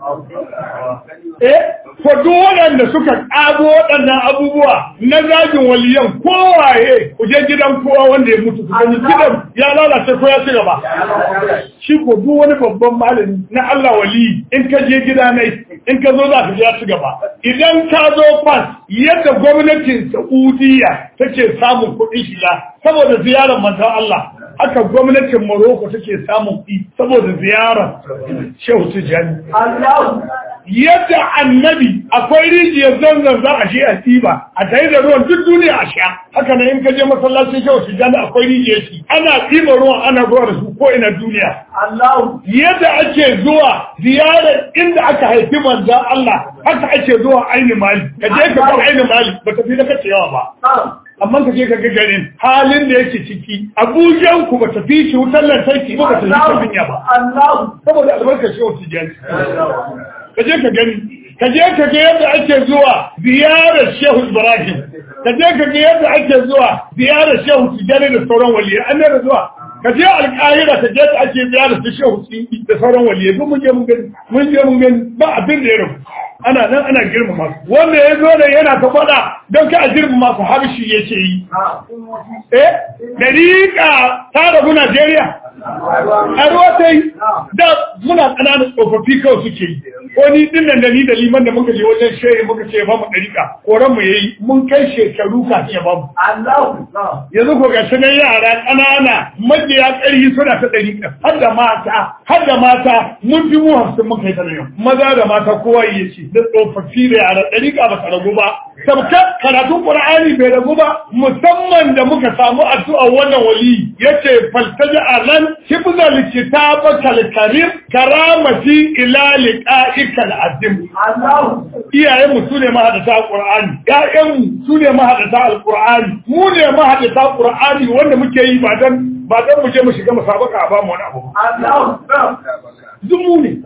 eh ko duk wanda suka kago waɗannan abubuwa na zagin waliyan kowaye ku je gidan kowa wanda ya mutu ku gani gidan ya lalace ko ya ci gaba shi ko duk wani babban malami na Allah wali in ka je gida nai in ka zo za ka je ya ci gaba idan ka zo fas yadda gwamnatin Saudiya take samun kuɗin shiga saboda ziyarar manzon Allah haka gwamnatin Morocco take samun kuɗi saboda ziyarar Shehu Tijani yadda annabi akwai rijiyar zanzan za a je a tiba a tare da ruwan duk duniya a sha haka nan in ka je masallacin Shehu Tijani akwai rijiyar shi ana tiba ruwan ana zuwa da su ko ina duniya yadda ake zuwa ziyarar inda aka haifi manzon Allah haka ake zuwa aini mali ka je ka ga aini mali ba ka fi da kace yawa ba amma ka je ka ga garin halin da yake ciki Abuja ku ba ta fi shi wutar lantarki ba ba ta fi hanya ba saboda albarkar Shehu Tijani ka je ka gani ka je ka ga yadda ake zuwa ziyarar Shehu Ibrahim ka je ka ga yadda ake zuwa ziyarar Shehu Tijani da sauran waliyai an da zuwa ka je Alƙahira ka je ka ake ziyarar Shehu Tijani da sauran waliyai duk mun je mun gani mun je mun gani ba abin da ya rabu ana nan ana girmama su wanda ya zo da yana ta faɗa don ka a girmama su harshe yake yi eh dariƙa ta rabu Najeriya karuwa ta yi da muna ƙananan tsofaffi kawai suke yi ko ni din nan da ni da liman da muka je wajen shehi muka ce ba mu ɗariƙa koran mu yayi mun kai shekaru kafin ya ba mu yanzu ko ga sanan yara ƙanana majiya ƙarfi suna ta ɗariƙa har da mata har da mata mun fi mu hamsin muka yi ta yau maza da mata kowa yi ce da tsofaffi da yara ɗariƙa ba ta ragu ba sabta karatun Qur'ani bai ragu ba musamman da muka samu addu'a wannan wali yace faltaja alan hifza likitabakal karim karamati ila liqa'ikal azim Allah iyaye mu sune mahadata Qur'ani ƴaƴan mu sune mahadata alqur'ani mu ne mahadata Qur'ani wanda muke yi ba dan ba dan mu je mu shiga musabaka ba mu wani abu Allah zumu ne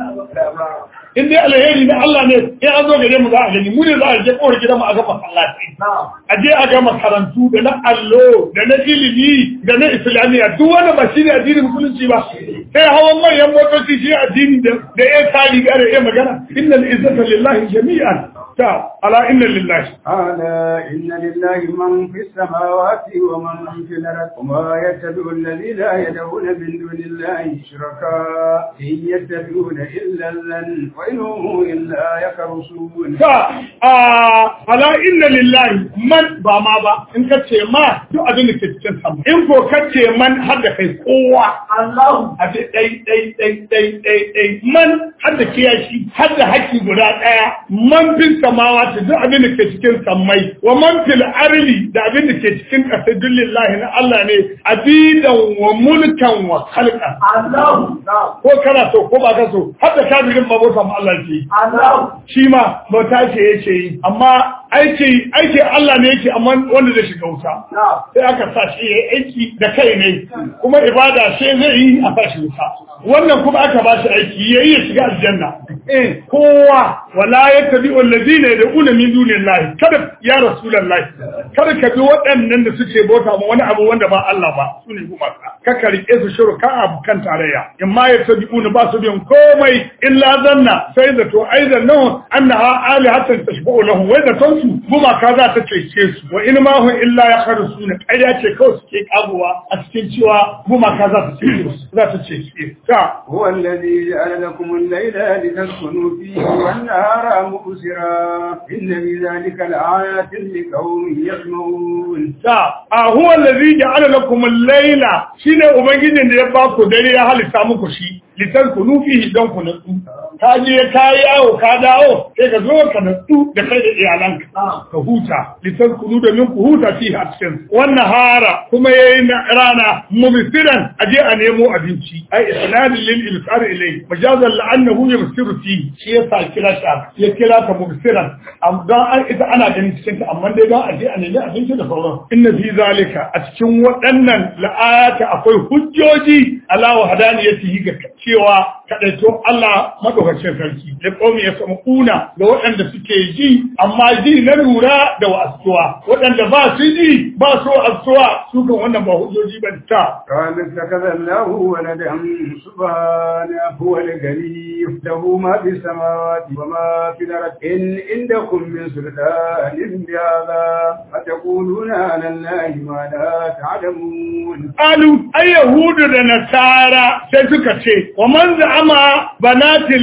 in dai alheri na Allah ne in an zo gare mu za a gani mu ne za a je kowar gidan mu a ga masallaci a je a ga makarantu da na allo da na ilimi da na islamiyya duk wani ba shi ne addinin musulunci ba sai hawan manyan motoci shi addini da da ya tari ga da ya magana innal izzata lillahi jami'an ta ala inna lillahi ala inna lillahi man fis samawati wa man fil ardi wa ma yattabi'u alladhina yad'una min dunillahi shuraka in yattabi'una illa dhann wa in hum illa yakhrusun ta ala inna lillahi man ba ma ba in ka ce ma duk abin da ke cikin sama in ko ka ce man har da kai kowa Allah a ce dai dai dai dai dai dai man har da kiyashi har da haƙi guda daya man bin samawati duk abin da ke cikin sammai wa man fil ardi da abin da ke cikin ƙasa lillahi na Allah ne abidan wa mulkan wa khalqan Allah ko kana so ko ba ka so har da kafirin babota mu Allah ce Allah shi ma bauta ce yake yi amma aiki aiki Allah ne yake amma wanda zai shiga wuta sai aka sa shi yayi aiki da kai ne kuma ibada sai zai yi a fashi wuta wannan kuma aka ba shi aiki yayi ya shiga aljanna eh kowa wala yattabi'u allazina yad'una min dunillahi kada ya rasulullahi kada ka bi waɗannan da suke bauta ma wani abu wanda ba Allah ba sune kuma ka ka rike su shirka abu kan tarayya imma yattabi'una ba su bin komai illa zanna sai da to aidan nan annaha alihatan tashba'u lahum wa da tansu kuma ka za ta cece su wa in ma hum illa yakhrusuna ƙarya ce kawai suke kabuwa a cikin cewa kuma ka za ta cece su za ta cece ta huwa alladhi ja'ala lakum al-layla litaskunu fihi wan-nahara mubsira inna fi dhalika la'ayatin liqaumin yasma'un ta huwa alladhi ja'ala lakum al-layla shine ubangijin da ya ba ku dare ya halitta muku shi litaskunu fihi don ku nutsu ka je ka yawo ka dawo sai ka zo ka nutsu da kai da iyalanka ka huta litaskunu da min ku huta fihi a cikin wannan hara kuma yayi na rana mubsiran aje a nemo abinci ai isnad lil ilqar ilay majazan la'annahu yubsiru fihi shi yasa kira ta ya kira ta mubsiran amma an ita ana ganin cikin ta amma dai don aje a nemi abinci da sauran inna fi zalika a cikin waɗannan la'ayata akwai hujjoji ala wahdaniyatihi ga cewa kadaito Allah madaukakin sarki da komai ya samu kuna ga waɗanda suke ji amma ji na lura da wasuwa waɗanda ba su ji ba so asuwa su kan wannan ba hujjoji ba ta qala takadallahu waladan subhanahu wal ghani lahu ma bis samawati wa ma fil ardi in indakum min sultanin bi hadha ataquluna ala allahi ma la ta'lamun qalu ayyahudu da nasara sai suka ce wa man za'ama banatil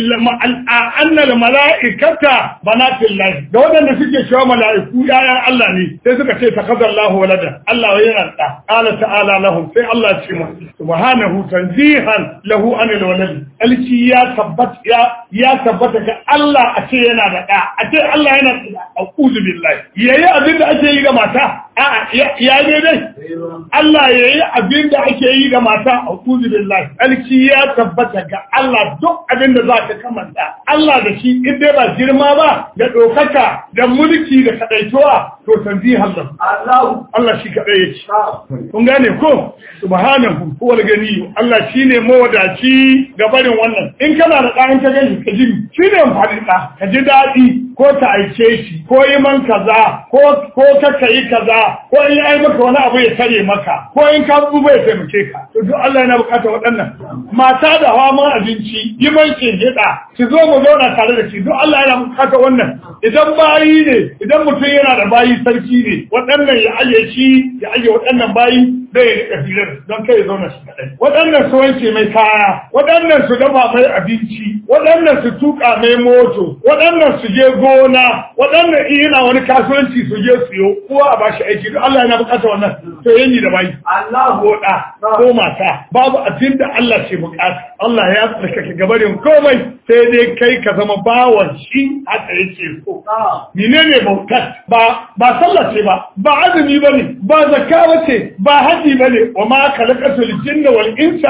annal mala'ikata banatil lahi da wadanda suke cewa mala'iku yayan Allah ne sai suka ce takadallahu walada Allah yana da qala ta'ala lahum sai Allah ce mu subhanahu tanzihan lahu anil walad alki ya tabbata ya ya tabbata ga Allah a ce yana da da a ce Allah yana da a'udhu billahi yayi abin da ake yi ga mata a'a ya ne dai Allah yayi abin da ake yi ga mata a'udhu billahi alki ya tabbata ga Allah duk abin da za ka kamanta Allah da shi in dai ba girma ba da ɗaukaka da mulki da kadaituwa to tanzihan Allah Allah shi kadai yake kun gane ko subhanahu huwal gani Allah shine mawadaci ga barin wannan in kana da ɗan ka gani ka ji shine amfani da ka ji dadi ko ta aice shi ko yi man kaza ko ko ka kai kaza ko in ai maka wani abu ya tare maka ko in ka buba ya taimake ka to duk Allah yana bukatar waɗannan mata da hawa abinci yi man ke hida ki zo mu zauna tare da ki duk Allah yana bukatar wannan idan bayi ne idan mutum yana da bayi sarki ne waɗannan ya aje shi ya aje waɗannan bayi zai rika filar don kai zauna shi kadai waɗannan su wanke mai kaya waɗannan su dafa mai abinci waɗannan su tuka mai moto waɗannan su je gona waɗannan in yana wani kasuwanci su je siyo kowa a bashi aiki duk Allah yana bukatar wannan to yanyi da bai Allah ko da ko mata babu abin da Allah ce bukata Allah ya tsarkake gabarin komai sai dai kai ka zama bawan shi haka yake so menene bautar ba ba sallah ce ba ba azumi bane ba zakka bace ba haji bane wa ma khalaqatul jinna wal insa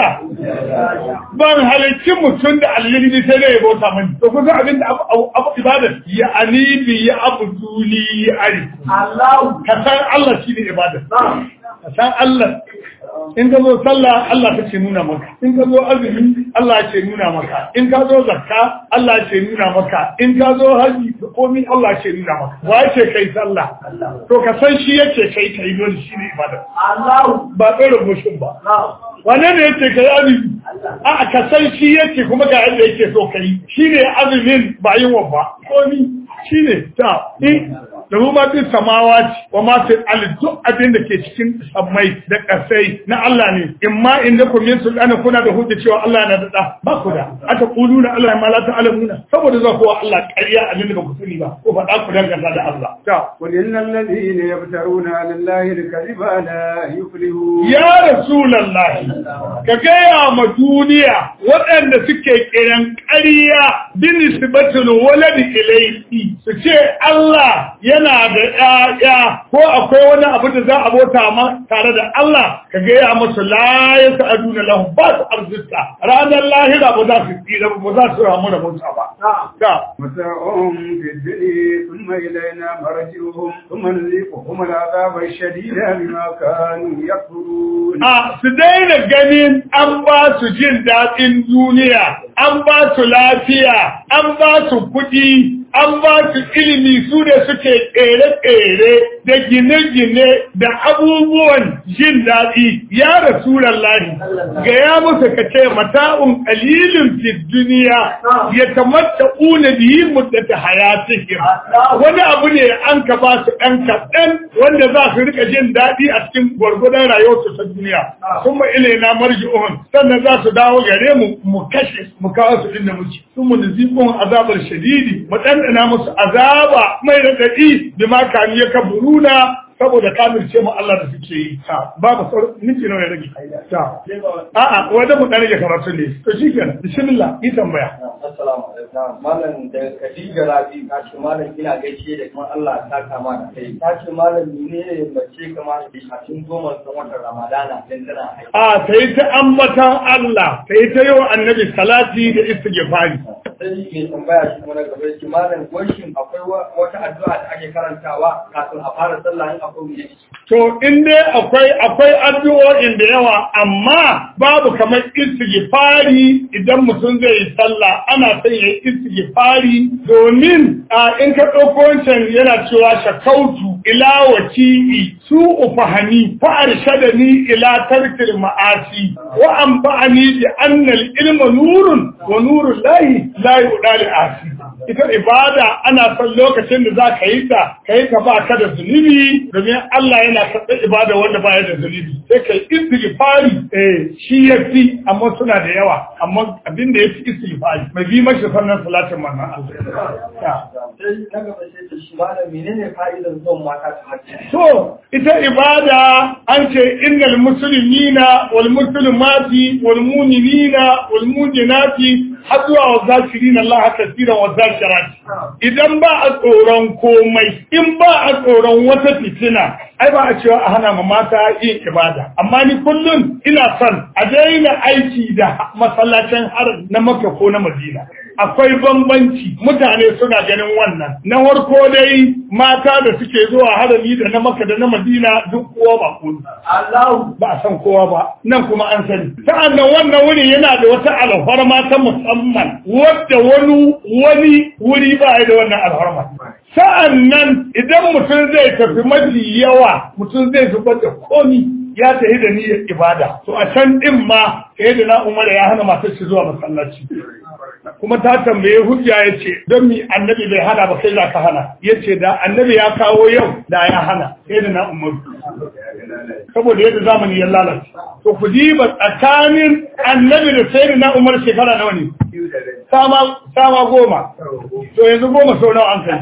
ban halicci mutum da aljanni sai dai ya bauta mani to kun san abin da abu ibada ya anibi ya abduli ya ari Allah ka san Allah shine ibada ka san Allah in ka zo sallah Allah ta ce nuna maka in ka zo azumi Allah ce nuna maka in ka zo zakka Allah ce nuna maka in ka zo haji komai Allah ce nuna maka wa ce kai sallah to ka san shi yake kai kai dole shi ne ibada Allah ba tsere goshin ba wane ne yake kai azumi a ka san shi yake kuma ga yadda yake so kai shi ne azumin ba yin wa ba komai shi ne ta da ma fi samawaci wa ma fi duk abin da ke cikin sammai da ƙasai na Allah ne in ma inda ku min sulana kuna da hujja cewa Allah na da da ba ku da ata quluna Allah ma la ta'lamuna saboda za ku wa Allah ƙarya abin da ba ku sani ba ko faɗa ku danganta da Allah ta qul innal ladina yaftaruna 'ala Allahi al-kadhiba la yuflihun ya rasulullahi ka gaya ma duniya waɗanda suke kiran ƙarya bin nisbatul walad ilayhi su ce Allah yana da ƴaƴa ko akwai wani abu da za a bauta ma tare da Allah ka ga ya musu la ya sa'aduna lahu ba su arzika ranar lahira ba za su tsira ba za su ramu da bauta ba da mata'um fi dunya thumma ilayna marji'uhum thumma nuziquhum al'adab ash-shadida bima kanu yakfurun a su daina ganin an ba su jin daɗin duniya an ba su lafiya an ba su kuɗi an ba su ilimi su da suke ƙere-ƙere da gine-gine da abubuwan jin daɗi ya rasulallahi ga ya musu ka ce mata'un qalilun fi duniya ya tamatta una bihi muddata hayatihim wani abu ne an ka ba su ɗan kaɗan wanda za su rika jin daɗi a cikin gwargwadon rayuwarsu ta duniya kuma ilaina marji'uhum sannan za su dawo gare mu mu kashe mu kawo su inda muke sun mu nuzikun azabar shadidi mu ɗanɗana musu azaba mai raɗaɗi da ma kanu ya kaburuna saboda kamirce mu Allah da suke yi ta babu sauran minti nawa ya rage ta a'a wanda mu dan rage karatu ne to shikenan bismillah yi tambaya assalamu alaikum malam da Khadija Rabi ta ce malam ina gaishe da kuma Allah ta kama da kai ta ce malam ne ne bace kamar da cikin goma san watan Ramadana din tana aiki a sai ta ambatan Allah sai ta yi wa annabi salati da istighfari sai ke tambaya shi kuma na gaba shi malam gwashin akwai wata addu'a da ake karantawa kafin a fara sallah in akwai wuya to in dai akwai akwai addu'o'in da yawa amma babu kamar istighfari idan mutum zai yi sallah ana son ya yi istighfari domin a in ka ɗauko wancan yana cewa shakautu ila wati'i su ufahani fa arshadani ila tarkil ma'asi wa anfa'ani bi anna al-ilma nurun wa nurul lahi la yu'dali asi ita ibada ana son lokacin da za ka yi ta ka yi ta ba ka da zunubi domin Allah yana karɓar ibada wanda baya da zunubi sai ka yi istighfari eh shi yafi amma suna da yawa amma abin da yafi istighfari mai bi mashi sannan salatin manzon Allah sai na gaba sai ta shi malam menene fa'idar zuwan mata ta hajji to ita ibada an ce innal muslimina wal muslimati wal mu'minina wal mu'minati hadwa wa zakirina Allah kaseeran wa zakirat idan ba a tsoron komai in ba a tsoron wata fitina ai ba a cewa a hana ma mata yin ibada amma ni kullun ina son a daina aiki da masallacin haram na Makka ko na Madina akwai bambanci mutane suna ganin wannan na farko dai mata da suke zuwa harami da na Makka da na Madina duk kowa ba kun Allah ba a san kowa ba nan kuma an sani sa'annan wannan wuri yana da wata alfarma ta musamman wadda wani wani wuri ba da wannan alfarma sa'annan idan mutum zai tafi mafi yawa mutum zai zubar da komi ya tafi da niyyar ibada to a can din ma kai da na Umar ya hana matar shi zuwa masallaci kuma ta tambaye hujja yace don mi annabi bai hana ba sai za ka hana yace da annabi ya kawo yau da ya hana sai da na Umar saboda yadda zamani ya lalace to ku diba tsakanin annabi da sayyidina Umar shekara nawa ne sama sama goma to yanzu goma sau nawa an kai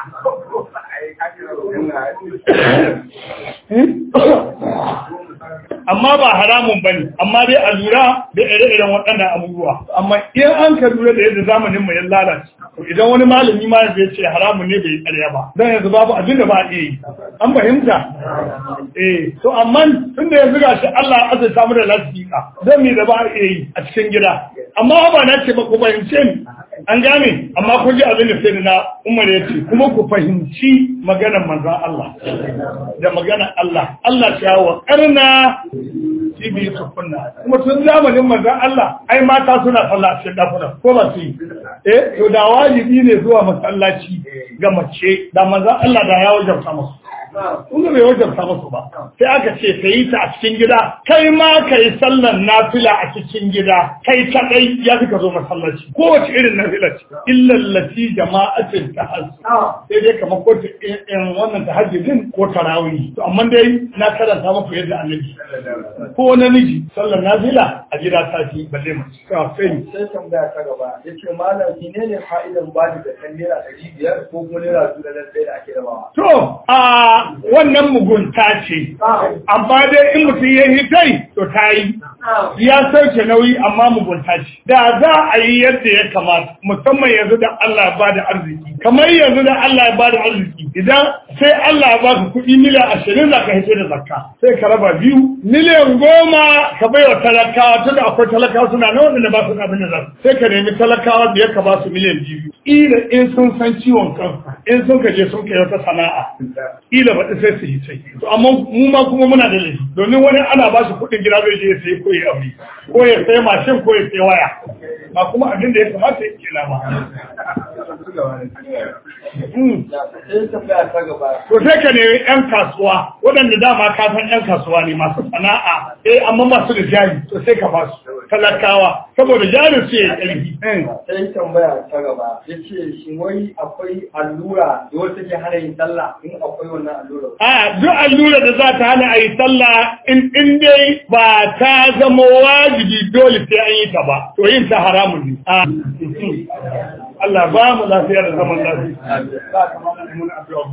amma ba haramun bane amma dai a lura da ire-iren waɗannan abubuwa amma in an ka lura da yadda zamanin mu ya lalace to idan wani malami ma zai ce haramun ne bai ƙarya ba dan yanzu babu abin da ba a yi an fahimta eh to amma tunda yanzu gashi Allah ya azurta mu da lafiya zan mi da ba a yi a cikin gida amma ba na ce ba ku fahimce ni an gane amma kun ji abin da sai na Umar ya ce kuma ku fahimci maganar manzon Allah da maganar Allah Allah ya wa karna cibi su kunna kuma tun zamanin manzon Allah ai mata suna sallah cikin dafura ko ba su yi eh to da wajibi ne zuwa masallaci ga mace da manzon Allah da ya wajabta musu kun ga bai wajabta musu ba sai aka ce ka yi ta a cikin gida kai ma ka yi sallar nafila a cikin gida kai kadai ya fi ka zo masallaci kowace irin nafila ce illa lati jama'atin tahajjud sai dai kamar ko in wannan tahajjudin ko tarawih to amma dai na karanta muku yadda annabi ko namiji sallar nafila a gida ta fi balle mu sai sai tambaya ta gaba yace malam menene fa'idan bani da kan naira ɗari biyar ko kuma naira dubu da sai da ake rabawa to a wannan mugunta ce amma dai in mutum ya hitai to ta yi ya sauke nauyi amma mugunta ce da za a yi yadda ya kamata musamman yanzu da Allah ya bada arziki kamar yanzu da Allah ya bada arziki idan sai Allah ya baka kuɗi miliyan ashirin za ka hito da zakka sai ka raba biyu miliyan goma ka bai wa talakawa tunda akwai talakawa suna na wanda ba su abin da za su sai ka nemi talakawa biyar ka ba su miliyan biyu ila in sun san ciwon kansu in sun kaje sun kai wata sana'a ila ba sai su yi sai to amma mu ma kuma muna da laifi domin wani ana ba shi kuɗin gida zai je ya sai ko ya aure ko ya sai mashin ko ya sai waya ba kuma abin da ya kamata ya kila ba to sai ka nemi yan kasuwa waɗanda dama ka san yan kasuwa ne masu sana'a eh amma masu da jari to sai ka ba su talakawa saboda jarin su ya ƙarfi sai tambaya ta gaba yace shin wai akwai allura da wata ke hana yin sallah in akwai wannan allura a duk allura da za ta hana a yi sallah in in dai ba ta zama wajibi dole sai an yi ta ba to yin ta haramun ne Allah ba mu lafiya da zaman lafiya.